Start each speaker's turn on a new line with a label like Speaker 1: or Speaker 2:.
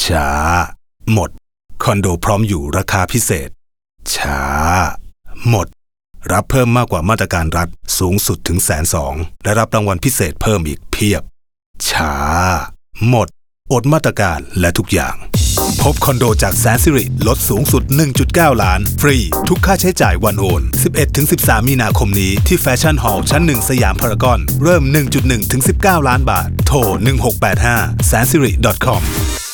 Speaker 1: ช้าหมดคอนโดพร้อมอยู่ราคาพิเศษช้าหมดรับเพิ่มมากกว่ามาตรการรัฐสูงสุดถึง120,000และรับรางวัลพิเศษเพิ่มอีกเพียบช้าหมดอดมาตรการและทุกอย่างพบคอนโดจากแสนสิริลดสูงสุด 1.9 ล้านฟรีทุกค่าใช้จ่ายวันโอน 11-13 มีนาคมนี้ที่แฟชั่นฮอลล์ชั้น 1 สยามพารากอนเริ่ม 1.1 ถึง 19 ล้านบาทโทร 1685 sansiri.com